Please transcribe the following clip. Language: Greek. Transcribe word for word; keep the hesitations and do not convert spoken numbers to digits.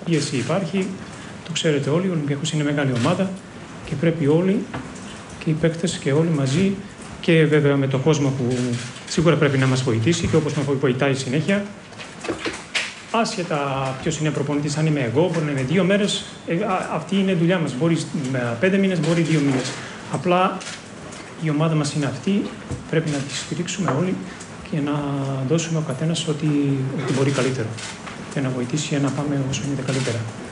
πίεση υπάρχει, το ξέρετε όλοι, ο Ολυμπιακός είναι μεγάλη ομάδα και πρέπει όλοι, και οι παίκτες και όλοι μαζί, και βέβαια με τον κόσμο που σίγουρα πρέπει να μας βοηθήσει και όπως με βοηθάει συνέχεια. Άσχετα ποιος είναι προπονητής, αν είμαι εγώ, μπορεί να είναι δύο μέρες, ε, α, αυτή είναι η δουλειά μας. Μπορεί με πέντε μήνες, μπορεί δύο μήνες. Απλά η ομάδα μας είναι αυτή, πρέπει να τη στηρίξουμε όλοι και να δώσουμε ο καθένας ό,τι, ό,τι μπορεί καλύτερο και να βοηθήσει για να πάμε όσο είναι καλύτερα.